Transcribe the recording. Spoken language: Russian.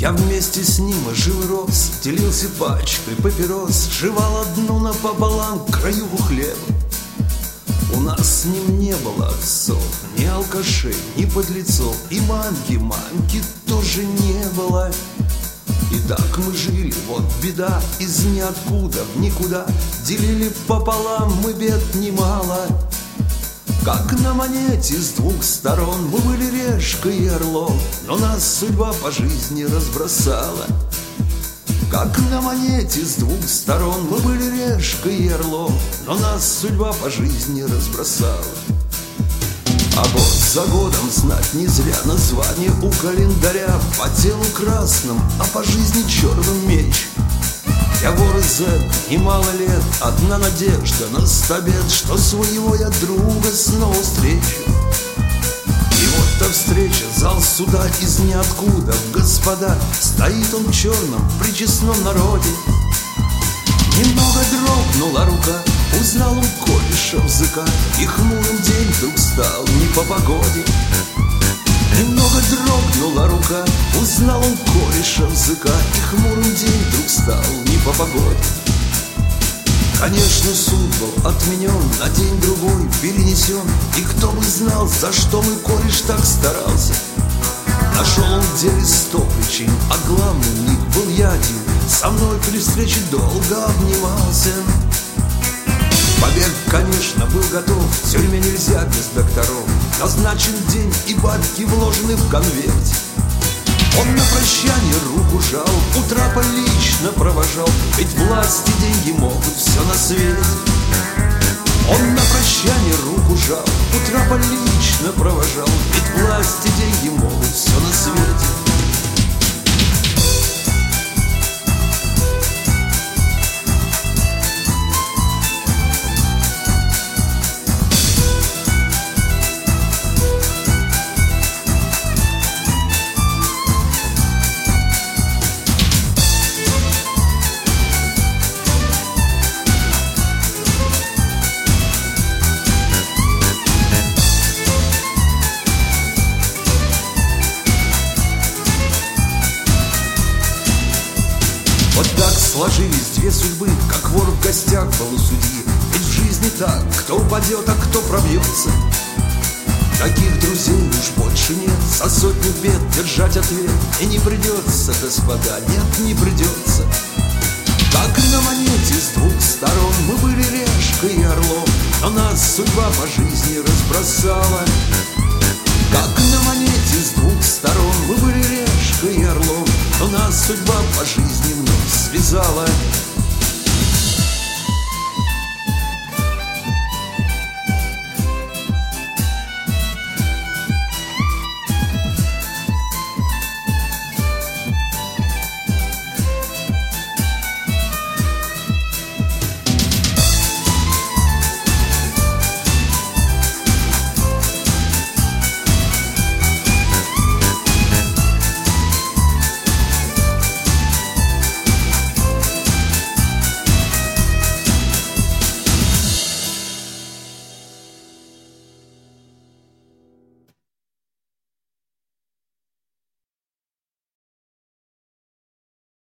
Я вместе с ним жил и рос, делился пачкой папирос, жевал одну напополам к краю хлеба. У нас с ним не было отцов, ни алкашей, ни подлецов, и мамки тоже не было. И так мы жили, вот беда, из ниоткуда в никуда, делили пополам мы бед немало. Как на монете с двух сторон мы были решкой и орлом, но нас судьба по жизни разбросала. Как на монете с двух сторон мы были решкой и орлом, но нас судьба по жизни разбросала. А год за годом знать не зря название у календаря по телу красным, а по жизни черным меч. Я вор из Z, немало лет, одна надежда на стабет, что своего я друга снова встречу. И вот та встреча, зал суда из ниоткуда, господа, стоит он в черном, при честном народе. Немного дрогнула рука, узнал он кореша в ЗК, и хмурым день вдруг стал не по погоде. Немного дрогнула рука, узнал он кореша в ЗК, и хмурым день вдруг стал не по погоде. Конечно, суд был отменен, на день-другой перенесен, и кто бы знал, за что мой кореш так старался. Нашел он в деле 100 причин, а главный в них был я один, со мной при встрече долго обнимался. Побег, конечно, был готов, в тюрьме нельзя без докторов. Назначен день и бабки вложены в конверте. Он на прощание руку жал, у трапа лично провожал, ведь власти деньги могут все на свете. Он на прощание руку жал, у трапа лично провожал, ведь власти деньги могут все на свете. Вот так сложились две судьбы, как вор в гостях был у судьи. Ведь в жизни так, кто упадет, а кто пробьется. Таких друзей уж больше нет, со сотню бед держать ответ. И не придется, господа, нет, не придется. Как на монете с двух сторон мы были решкой и орлом, но нас судьба по жизни разбросала. Как на монете с двух сторон мы были решкой и орлом, но нас судьба по жизни вновь связала.